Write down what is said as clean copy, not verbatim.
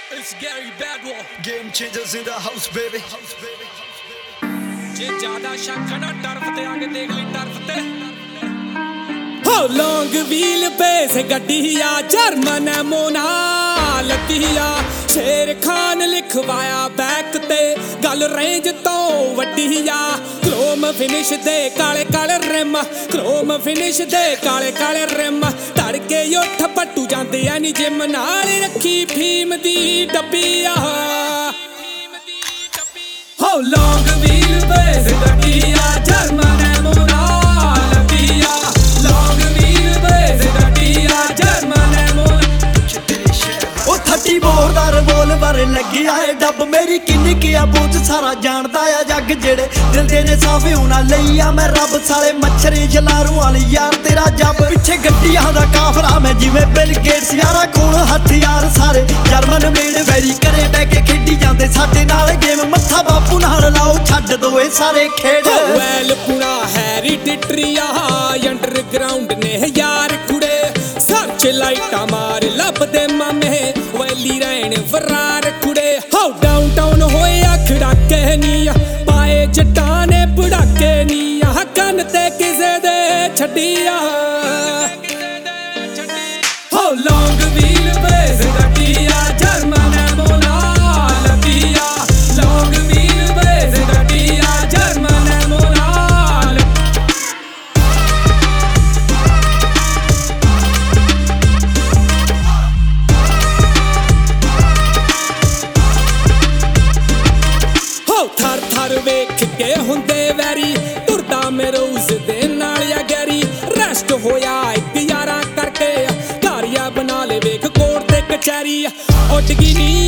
It's Gary Badwell. Game changers in the house, baby. ਜੇ ਜ਼ਿਆਦਾ ਸ਼ੱਕ ਨਾ ਟਰਫ ਤੇ ਆ ਕੇ ਦੇਖ ਲਈ ਟਰਫ ਤੇ ਹੋ ਲੌਂਗ ਵੀਲ ਬੇਸ ਗੱਡੀਆ ਜਰਮਨ ਮੋਨਾ ਲਤੀਆ ਸ਼ੇਰ ਖਾਨ ਲਿਖਵਾਇਆ ਬੈਕ ਤੇ ਗੱਲ ਰੇਂਜ ਤੋਂ ਵੱਡੀਆ ਕ੍ਰੋਮ ਫਿਨਿਸ਼ ਦੇ ਕਾਲੇ ਕਾਲੇ ਰਿਮ ਕ੍ਰੋਮ ਫਿਨਿਸ਼ ਦੇ ਕਾਲੇ ਕਾਲੇ ਰਿਮ ਧੜਕੇ ਉੱਠ ਪੱਟੂ ਜਾਂਦੇ ਆ ਨੀ ਜਿਮ ਨਾਲ ਰੱਖੀ ਫੀਮ ਦੀ ਡੱਬੀਆ ਹੋ ਲੌਂਗ ਵੀਲ ਬੇਸ ਗੱਡੀਆ ਜਰਮਨ ਮੋਨਾ ਲਤੀਆ ਲੌਂਗ ਵੀਲ ਬੇਸ ਗੱਡੀਆ ਜਰਮਨ ਮੋਨਾ ਉਹ 30 ਬੋਰ ਦਾ ਰਿਵੋਲਵਰ ਲੱਗਿਆ ਏ ਡੱਬ ਮੇਰੀ ਕਿੰਨੀ ਕੀ ਆ ਬੋਝ ਸਾਰਾ ਜਾਣਦਾ ਆ ਜੱਗ ਜਿਹੜੇ ਦਿਲ ਦੇ ਨੇ ਸਾਫੇ ਹੋਣਾ ਲਈ ਆ ਮੈਂ ਰੱਬ ਸਾਲੇ ਮੱਛਰੇ ਜਲਾਰੂ ਵਾਲੀ ਯਾਰ ਤੇਰਾ ਜੱਬ ਪਿੱਛੇ ਗੱਡੀਆਂ ਦਾ ਕਾਫਲਾ ਮੈਂ ਜਿਵੇਂ ਬਿਲ ਗੇਟਸ ਯਾਰਾ ਕੋਲ ਹਥਿਆਰ ਸਾਰੇ ਜਰਮਨ ਮੇਡ ਵੈਰੀ ਕਰੇ ਬੈ ਕੇ ਖੇਡੀ ਜਾਂਦੇ ਸਾਡੇ ਨਾਲ ਗੇਮ ਮੱਥਾ ਬਾਪੂ ਨਾਲ ਲਾਓ ਛੱਡ ਦੋ ਇਹ ਸਾਰੇ ਖੇਡ ਵੈਲ ਪੁਣਾ ਹੈਰੀਟੇਟਰੀਆ ਅੰਡਰਗਰਾਉਂਡ ਨੇ ਯਾਰ ਕੁੜੇ ਸਰਚ ਲਾਈਟਾਂ ਮਾਰ ਲੱਭਦੇ ਮਾਮੇ ਵੈਲੀ ਰਹਿਣ ਫਰਾਰ ਕੁੜੇ ਹਾਉ ਡਾਊਨਟਾਊਨ ਹੋਇਆ ਖੜਾਕੇ ਨੀ ਪਾਏ ਜੱਟਾਂ ਨੇ ਬੁੜਾਕੇ ਨੀ ਕੰਨ ਤੇ ਕਿਸੇ ਦੇ ਛੱਡੀਆ ਹੋ ਲੌਂਗ ਵੀਲ ਬੇਸ ਗੱਡੀਆ ਜਰਮਨ ਮੋਨਾ ਲਤੀਆ ਲੌਂਗ ਵੀਲ ਬੇਸ ਗੱਡੀਆ ਜਰਮਨ ਮੋਨਾ ਥਰ ਥਰ ਵੇਖ ਕੇ ਹੁੰਦੇ ਵੈਰੀ ਤੁਰਦਾ ਮਰੂਜ਼ ਦੇ ਨਾਲ ਆ ਗੈਰੀ ਰੈਸਟ ਹੋਇਆ ਇੱਕ ਯਾਰਾਂ ਕਰਕੇ ਘਰਿਆ ਬਣਾ ਲੈ ਵੇਖ ਕੋਰਟ ਤੇ ਕਚਹਿਰੀ ਉੱਡ ਗਈ ਨੀ